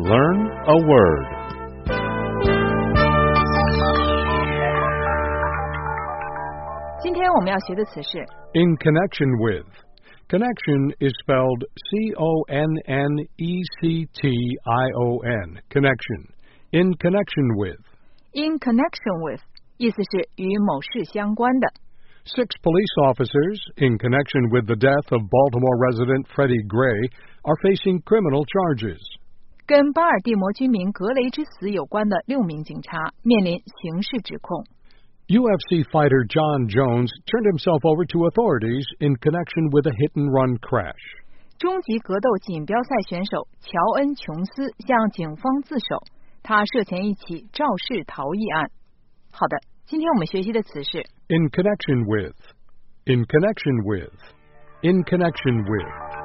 Learn a word. In connection with. Connection is spelled C-O-N-N-E-C-T-I-O-N. Connection. In connection with. In connection with 意思是与某事相关的。 6 police officers, in connection with the death of Baltimore resident Freddie Gray, are facing criminal charges. 跟巴尔的摩居民格雷之死有关的6名警察面临刑事指控。 UFC fighter John Jones turned himself over to authorities in connection with a hit-and-run crash. 终极格斗锦标赛选手乔恩·琼斯向警方自首，他涉嫌一起肇事逃逸案。好的，今天我们学习的词是 In connection with. In connection with. In connection with.